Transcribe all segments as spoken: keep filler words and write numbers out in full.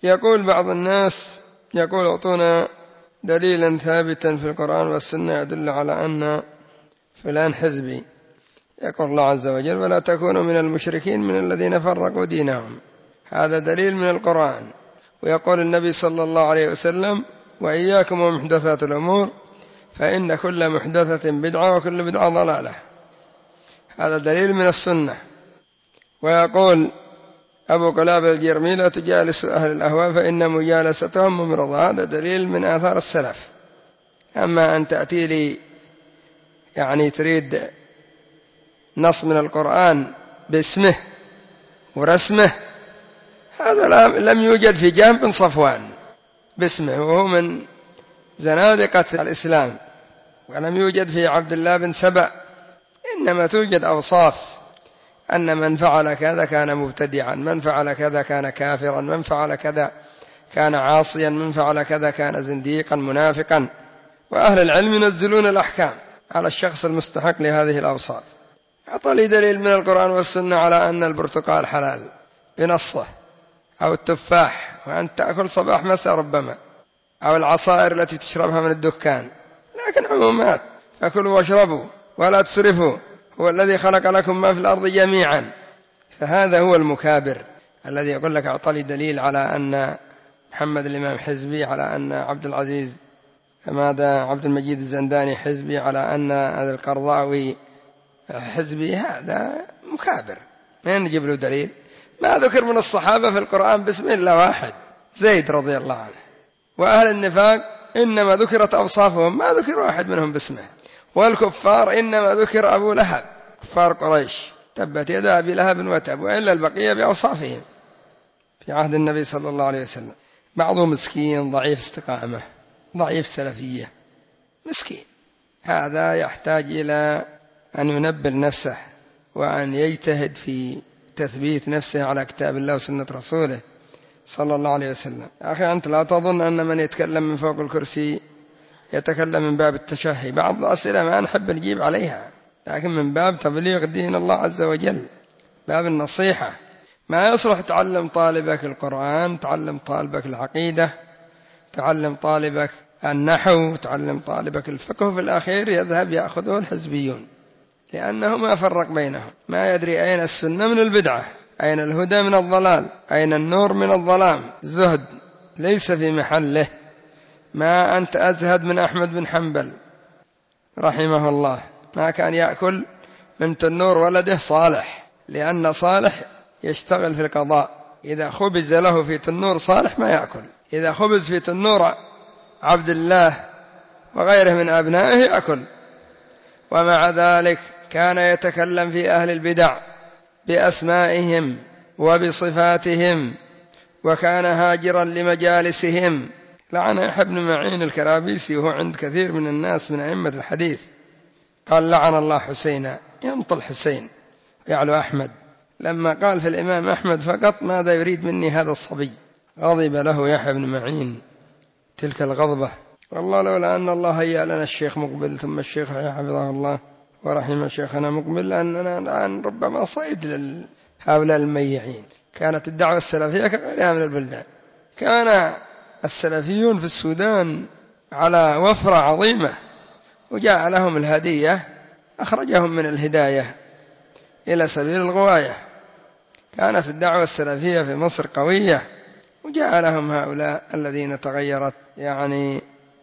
يقول بعض الناس، يقول اعطونا دليلا ثابتا في القرآن والسنة يدل على أن فلان حزبي. يقول الله عز وجل: ولا تكونوا من المشركين من الذين فرقوا دينهم. هذا دليل من القرآن. ويقول النبي صلى الله عليه وسلم: وإياكم ومحدثات الأمور فإن كل محدثة بدعة وكل بدعة ضلالة. هذا دليل من السنة. ويقول أبو قلابة الجرمي: لا تجالس أهل الأهواء فإن مجالستهم ممرضة. هذا دليل من آثار السلف. أما أن تأتي لي يعني تريد نص من القرآن باسمه ورسمه، هذا لم يوجد في جهم بن صفوان باسمه، وهو من زنادقة الإسلام، ولم يوجد في عبد الله بن سبأ. إنما توجد أوصاف أن من فعل كذا كان مبتدعا، من فعل كذا كان كافرا، من فعل كذا كان عاصيا، من فعل كذا كان زنديقا منافقا. وأهل العلم ينزلون الأحكام على الشخص المستحق لهذه الأوصاف. أعطى لي دليل من القرآن والسنة على أن البرتقال حلال بنصه، أو التفاح وأن تأكل صباح مساء ربما، أو العصائر التي تشربها من الدكان، لكن عمومات: فكلوا واشربوا ولا تسرفوا هو الذي خلق لكم ما في الأرض جميعا. فهذا هو المكابر الذي يقول لك: أعطى لي دليل على أن محمد الإمام حزبي، على أن عبد العزيز ماذا عبد المجيد الزنداني حزبي، على أن القرضاوي حزبي. هذا مكابر. من نجيب له دليل؟ ما ذكر من الصحابة في القرآن باسم الله واحد، زيد رضي الله عنه. وأهل النفاق إنما ذكرت أوصافهم، ما ذكر واحد منهم باسمه. والكفار إنما ذكر أبو لهب، كفار قريش: تبت يدا أبي لهب وتب، وإلا البقية بأوصافهم في عهد النبي صلى الله عليه وسلم. بعضهم مسكين ضعيف استقامة، ضعيف سلفية، مسكين. هذا يحتاج إلى أن ينبل نفسه وأن يجتهد في تثبيت نفسه على كتاب الله وسنة رسوله صلى الله عليه وسلم. يا أخي، أنت لا تظن أن من يتكلم من فوق الكرسي يتكلم من باب التشهي. بعض الأسئلة ما نحب نجيب عليها، لكن من باب تبليغ دين الله عز وجل، باب النصيحة. ما يصلح تعلم طالبك القرآن، تعلم طالبك العقيدة، تعلم طالبك النحو، تعلم طالبك الفقه، في الأخير يذهب يأخذه الحزبيون، لأنه ما فرق بينهم، ما يدري أين السنة من البدعة، أين الهدى من الضلال، أين النور من الظلام. زهد ليس في محله. ما أنت أزهد من أحمد بن حنبل رحمه الله، ما كان يأكل من تنور ولده صالح، لأن صالح يشتغل في القضاء. إذا خبز له في تنور صالح ما يأكل، إذا خبز في تنور عبد الله وغيره من أبنائه يأكل. ومع ذلك كان يتكلم في أهل البدع بأسمائهم وبصفاتهم، وكان هاجرا لمجالسهم. لعن يحيى بن معين الكرابيسي وهو عند كثير من الناس من أئمة الحديث، قال: لعن الله حسينا، ينطل حسين يعلو أحمد. لما قال في الإمام أحمد فقط: ماذا يريد مني هذا الصبي؟ غضب له يحيى بن معين تلك الغضبة. والله لولا أن الله هيأ لنا الشيخ مقبل ثم الشيخ حفظه الله ورحم شيخنا مقبل، لأننا الآن ربما صيد لهؤلاء الميعين. كانت الدعوة السلفية كغيرها من البلدان. كان السلفيون في السودان على وفرة عظيمة، وجاء لهم الهدية أخرجهم من الهداية إلى سبيل الغواية. كانت الدعوة السلفية في مصر قوية، وجاء لهم هؤلاء الذين تغيرت يعني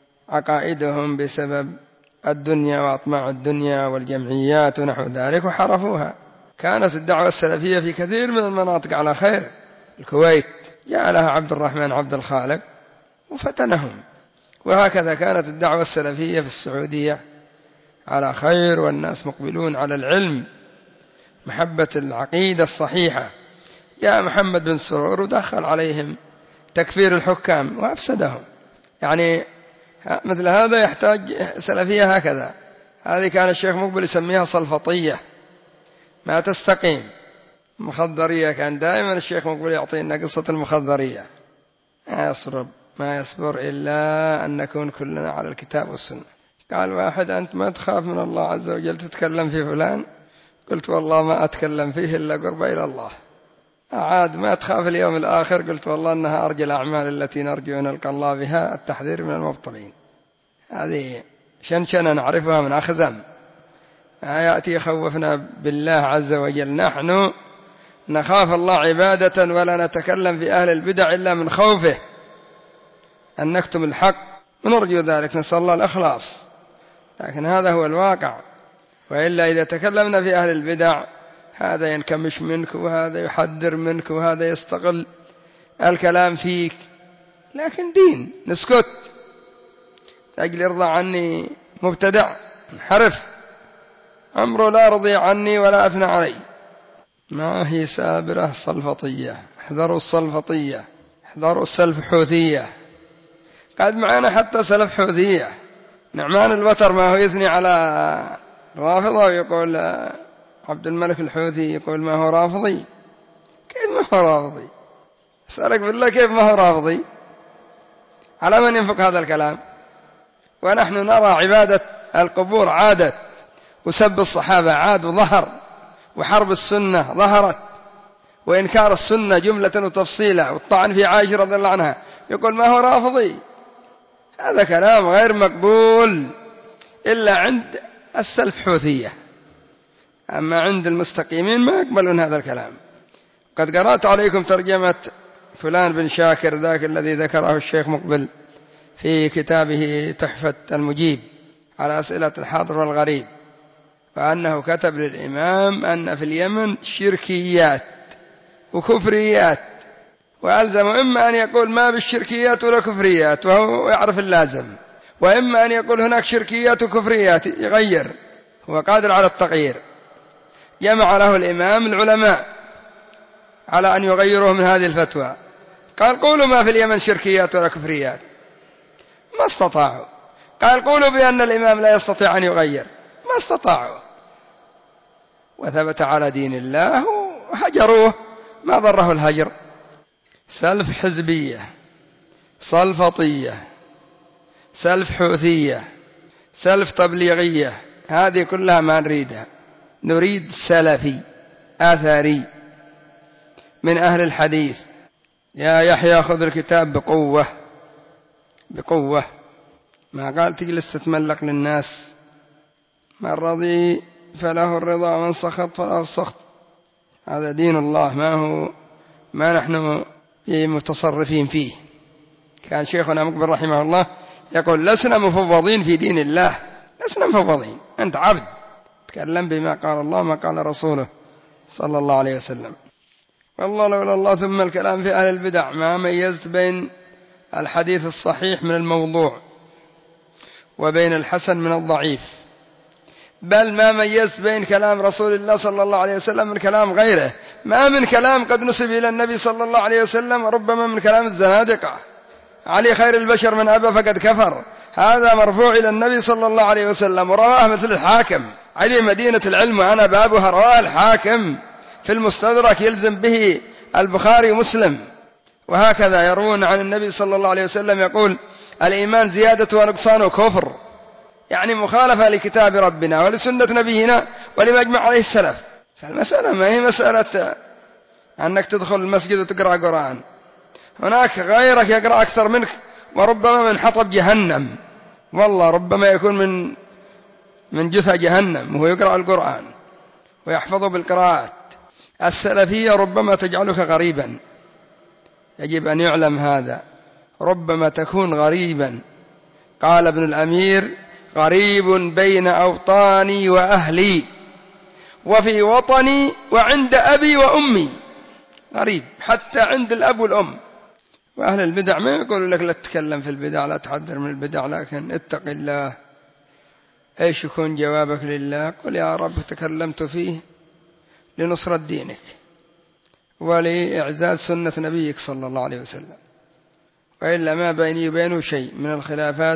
عقائدهم بسبب الدنيا وأطماع الدنيا والجمعيات ونحو ذلك، وحرفوها. كانت الدعوة السلفية في كثير من المناطق على خير. الكويت جاء لها عبد الرحمن عبد الخالق وفتنهم، وهكذا كانت الدعوة السلفية في السعودية على خير، والناس مقبلون على العلم، محبة العقيدة الصحيحة. جاء محمد بن سرور ودخل عليهم تكفير الحكام وأفسدهم. يعني مثل هذا يحتاج سلفية هكذا. هذه كان الشيخ مقبل يسميها صلفطية، ما تستقيم. مخضرية، كان دائما الشيخ مقبل يعطينا قصة المخضرية. ما يصبر ما يصبر إلا أن نكون كلنا على الكتاب والسنة. قال واحد: أنت ما تخاف من الله عز وجل تتكلم في فلان؟ قلت: والله ما أتكلم فيه إلا قرب إلى الله. عاد ما تخاف اليوم الآخر، قلت والله أنها أرجى الأعمال التي نرجو أن نلقى الله بها التحذير من المبطلين. هذه شنشنة نعرفها من أخزم، ما يأتي يخوفنا بالله عز وجل. نحن نخاف الله عبادة ولا نتكلم في أهل البدع إلا من خوفه أن نكتم الحق، ونرجو ذلك، نسأل الله الإخلاص، لكن هذا هو الواقع. وإلا إذا تكلمنا في أهل البدع هذا ينكمش منك وهذا يحذر منك وهذا يستغل الكلام فيك، لكن دين نسكت أجل يرضى عني مبتدع انحرف، أمره لا رضي عني ولا أثنى علي. ما هي سابرة الصلفطية، احذروا الصلفطية، احذروا السلف حوثية، قد معنا حتى سلف حوثية. نعمان الوتر ما هو يثني على رافضة ويقول عبد الملك الحوثي يقول ما هو رافضي. كيف ما هو رافضي؟ أسألك بالله كيف ما هو رافضي؟ على من ينفق هذا الكلام؟ ونحن نرى عبادة القبور عادت، وسب الصحابة عاد وظهر، وحرب السنة ظهرت، وإنكار السنة جملة وتفصيلا، والطعن في عائشة رضي الله عنها، يقول ما هو رافضي. هذا كلام غير مقبول إلا عند السلف حوثية، أما عند المستقيمين ما يقبلون هذا الكلام. قد قرأت عليكم ترجمة فلان بن شاكر ذاك الذي ذكره الشيخ مقبل في كتابه تحفة المجيب على أسئلة الحاضر والغريب، وأنه كتب للإمام أن في اليمن شركيات وكفريات، وألزم إما أن يقول ما بالشركيات ولا كفريات وهو يعرف اللازم، وإما أن يقول هناك شركيات وكفريات يغير، هو قادر على التغيير. جمع له الإمام العلماء على أن يغيروا من هذه الفتوى، قال قولوا ما في اليمن شركيات ولا كفريات، ما استطاعوا. قال قولوا بأن الإمام لا يستطيع أن يغير، ما استطاعوا، وثبت على دين الله وهجروه، ما ضره الهجر. سلف حزبية، صلفطية، سلف حوثية، سلف تبليغية، هذه كلها ما نريدها. نريد سلفي آثاري من أهل الحديث. يا يحيى خذ الكتاب بقوة بقوة، ما قال تجلس تتملق للناس. من رضي فله الرضا ومن سخط فله السخط، هذا دين الله، ما هو ما نحن متصرفين فيه. كان شيخنا مقبل رحمه الله يقول لسنا مفوضين في دين الله، لسنا مفوضين، أنت عبد، تكلم بما قال الله ما قال رسوله صلى الله عليه وسلم. والله لولا الله ثم الكلام في أهل البدع ما ميزت بين الحديث الصحيح من الموضوع وبين الحسن من الضعيف، بل ما ميزت بين كلام رسول الله صلى الله عليه وسلم من كلام غيره. ما من كلام قد نسب إلى النبي صلى الله عليه وسلم، ربما من كلام الزنادقة. علي خير البشر من أبى فقد كفر، هذا مرفوع إلى النبي صلى الله عليه وسلم، ورواه مثل الحاكم. علي مدينة العلم وأنا بابها، رواه الحاكم في المستدرك يلزم به البخاري ومسلم. وهكذا يروون عن النبي صلى الله عليه وسلم يقول الإيمان زيادة ونقصان وكفر، يعني مخالفة لكتاب ربنا ولسنة نبينا ولما أجمع عليه السلف. فالمسألة ما هي مسألة أنك تدخل المسجد وتقرأ قرآن، هناك غيرك يقرأ أكثر منك، وربما من حطب جهنم، والله ربما يكون من من جثى جهنم وهو يقرأ القرآن ويحفظه بالقراءات. السلفية ربما تجعلك غريبا، يجب أن يعلم هذا، ربما تكون غريبا. قال ابن الأمير غريب بين أوطاني وأهلي وفي وطني وعند أبي وأمي، غريب حتى عند الأب والأم. وأهل البدع ما يقولوا لك لا تتكلم في البدع، لا تحذر من البدع، لكن اتق الله. ايش يكون جوابك لله؟ قل يا رب تكلمت فيه لنصرة دينك ولإعزاز سنة نبيك صلى الله عليه وسلم، وإلا ما بيني وبينه شيء من الخلافات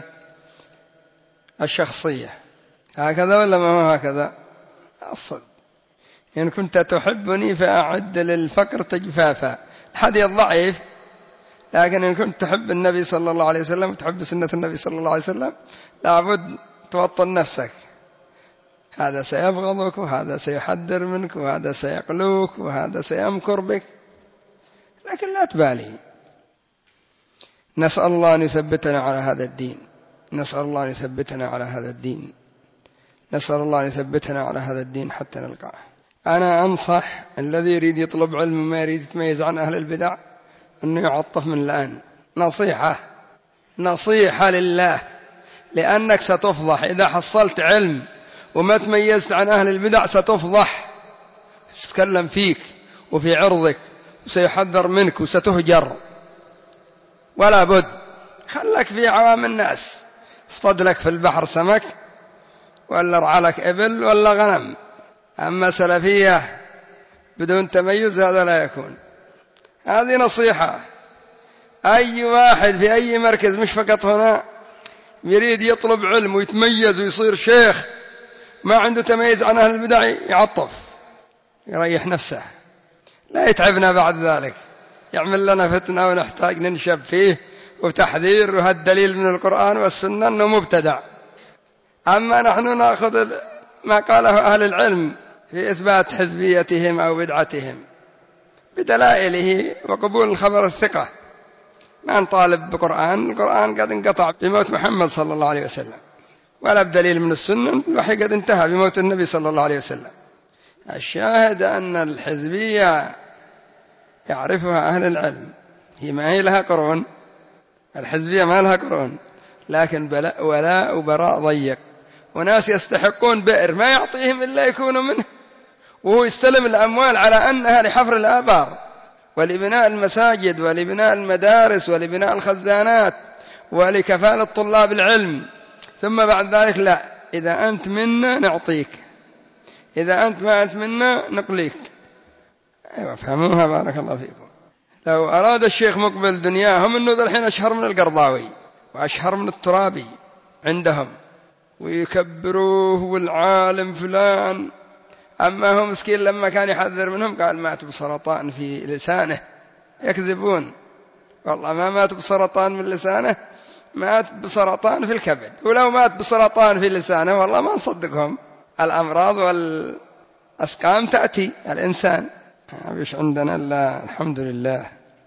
الشخصية. هكذا ولا ما هو هكذا؟ أصد إن كنت تحبني فأعد للفقر تجفافا، الحديث ضعيف، لكن إن كنت تحب النبي صلى الله عليه وسلم وتحب سنة النبي صلى الله عليه وسلم لابد توطن نفسك. هذا سيبغضك وهذا سيحذر منك وهذا سيقلوك وهذا سيمكر بك، لكن لا تبالي. نسأل الله أن يثبتنا على هذا الدين، نسأل الله أن يثبتنا على هذا الدين، نسأل الله أن يثبتنا على هذا الدين حتى نلقاه. أنا أنصح الذي يريد يطلب علم وما يريد يتميز عن أهل البدع أنه يعطف من الآن. نصيحة نصيحة لله، لأنك ستفضح إذا حصلت علم وما تميزت عن أهل البدع، ستفضح، ستتكلم فيك وفي عرضك وسيحذر منك وستهجر. ولا بد خلك في عوام الناس، اصطاد لك في البحر سمك ولا ارعى لك إبل ولا غنم. أما سلفية بدون تميز هذا لا يكون. هذه نصيحة. أي واحد في أي مركز مش فقط هنا يريد يطلب علم ويتميز ويصير شيخ ما عنده تميز عن أهل البدع يعطف، يريح نفسه، لا يتعبنا بعد ذلك، يعمل لنا فتنة ونحتاج ننشب فيه وتحذير. وهالدليل من القرآن والسنة أنه مبتدع. أما نحن نأخذ ما قاله أهل العلم في إثبات حزبيتهم أو بدعتهم بدلائله وقبول الخبر الثقة. ما نطالب بقرآن، القرآن قد انقطع بموت محمد صلى الله عليه وسلم، ولا بدليل من السنة، الوحي قد انتهى بموت النبي صلى الله عليه وسلم. الشاهد أن الحزبية يعرفها أهل العلم، هي ما هي لها قرون، الحزبية ما لها قرون، لكن بلاء ولاء وبراء ضيق، وناس يستحقون بئر ما يعطيهم إلا يكونوا منه، وهو يستلم الأموال على أنها لحفر الآبار ولبناء المساجد ولبناء المدارس ولبناء الخزانات ولكفالة طلاب العلم. ثم بعد ذلك لا، إذا أنت منا نعطيك، إذا أنت ما أنت منا نقليك. أيوة فهموها بارك الله فيكم. لو أراد الشيخ مقبل دنياهم أنه ذا الحين أشهر من القرضاوي وأشهر من الترابي عندهم ويكبروه والعالم فلان. أما هو مسكين لما كان يحذر منهم قال مات بسرطان في لسانه. يكذبون، والله ما مات بسرطان من لسانه، مات بسرطان في الكبد. ولو مات بسرطان في لسانه والله ما نصدقهم. الأمراض والأسقام تأتي الإنسان، مش عندنا إلا الحمد لله.